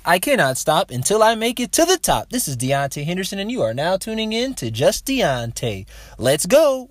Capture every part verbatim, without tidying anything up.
I cannot stop until I make it to the top. This is Deontay Henderson, and you are now tuning in to Just Deontay. Let's go.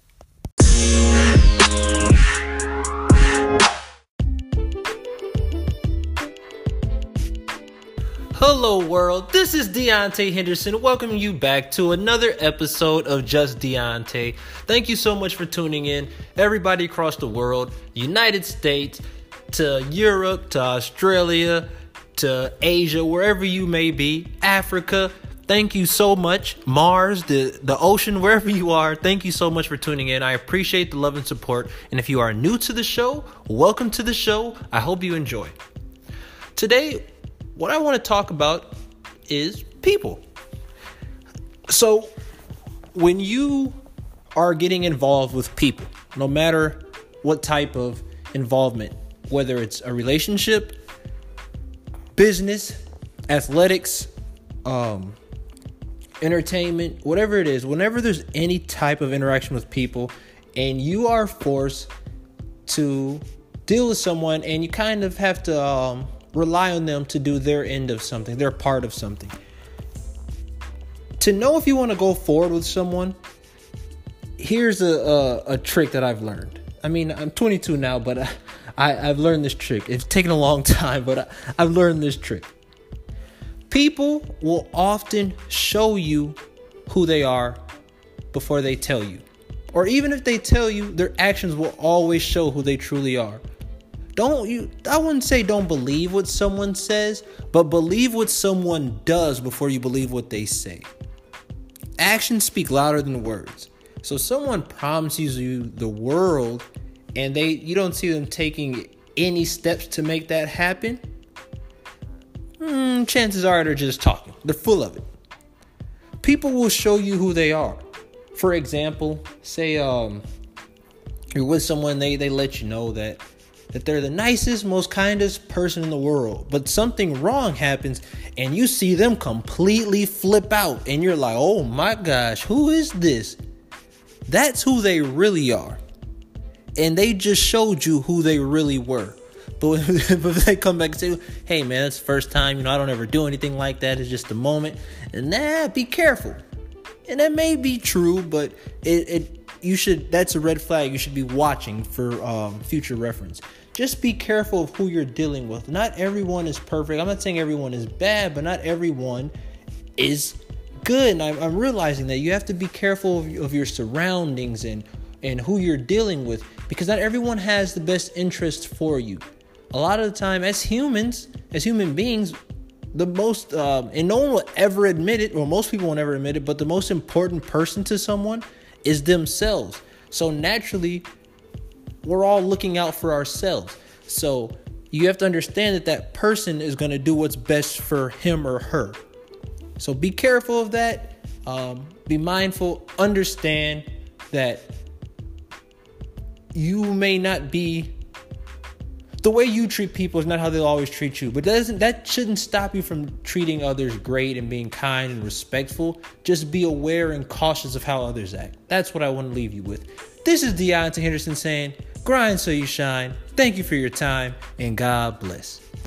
Hello, world. This is Deontay Henderson, welcoming you back to another episode of Just Deontay. Thank you so much for tuning in, everybody across the world, United States, to Europe, to Australia, to Asia, wherever you may be, Africa. Thank you so much. Mars, the, the ocean, wherever you are, thank you so much for tuning in. I appreciate the love and support. And if you are new to the show, welcome to the show. I hope you enjoy. Today, what I want to talk about is people. So, when you are getting involved with people, no matter what type of involvement, whether it's a relationship, business, athletics, um, entertainment, whatever it is, whenever there's any type of interaction with people and you are forced to deal with someone and you kind of have to um, rely on them to do their end of something, their part of something. To know if you want to go forward with someone, here's a, a, a trick that I've learned. I mean, I'm twenty-two now, but I, I, I've learned this trick. It's taken a long time, but I, I've learned this trick. People will often show you who they are before they tell you. Or even if they tell you, their actions will always show who they truly are. Don't you, I wouldn't say don't believe what someone says, but believe what someone does before you believe what they say. Actions speak louder than words. So someone promises you the world and they you don't see them taking any steps to make that happen, hmm, chances are they're just talking. They're full of it. People will show you who they are. For example, say um, you're with someone, they, they let you know that, that they're the nicest, most kindest person in the world. But something wrong happens and you see them completely flip out. And you're like, oh my gosh, who is this? That's who they really are. And they just showed you who they really were. But if they come back and say, hey man, it's the first time, you know, I don't ever do anything like that. It's just a moment. And nah, be careful. And that may be true, but it, it you should, that's a red flag. You should be watching for um, future reference. Just be careful of who you're dealing with. Not everyone is perfect. I'm not saying everyone is bad, but not everyone is good. And I'm, I'm realizing that you have to be careful of, of your surroundings and, and who you're dealing with, because not everyone has the best interest for you. A lot of the time, as humans, as human beings, the most, um, and no one will ever admit it, or most people won't ever admit it, but the most important person to someone is themselves. So naturally, we're all looking out for ourselves. So you have to understand that that person is going to do what's best for him or her. So be careful of that. Um, be mindful. Understand that you may not be, the way you treat people is not how they'll always treat you. But that doesn't, that shouldn't stop you from treating others great and being kind and respectful. Just be aware and cautious of how others act. That's what I want to leave you with. This is Deontay Henderson saying, grind so you shine. Thank you for your time, and God bless.